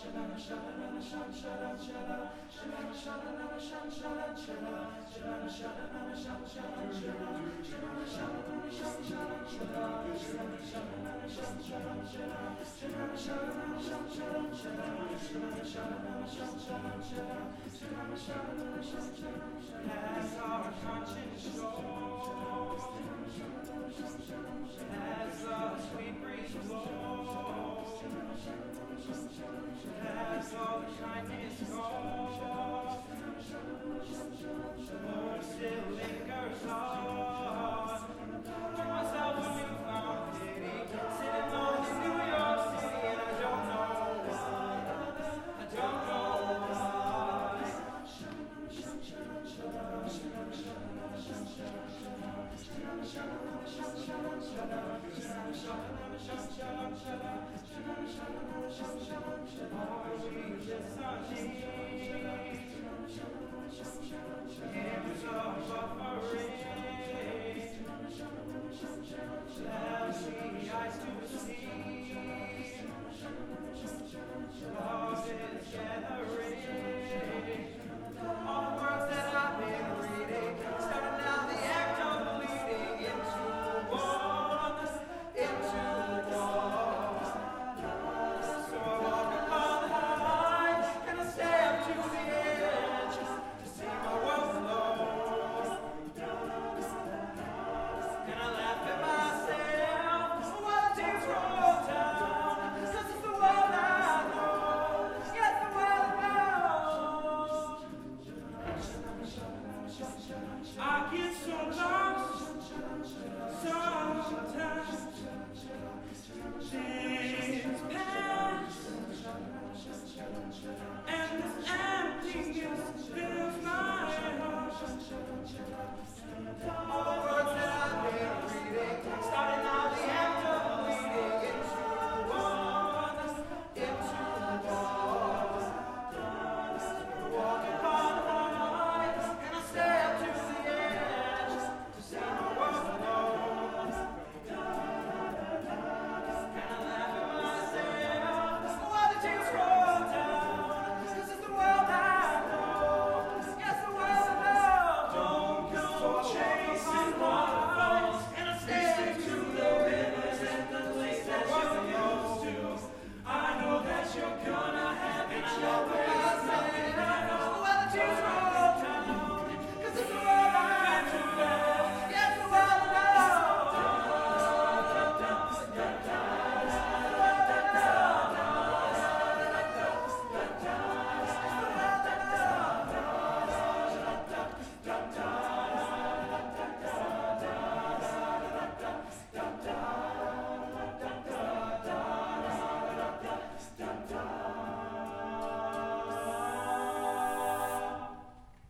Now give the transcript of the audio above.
As our conscience goes, as the sweet breeze blows, as all the kindness goes, the Lord still lingers on. To myself a newfound pity, sitting alone in New York City, and I don't know why. I don't know why.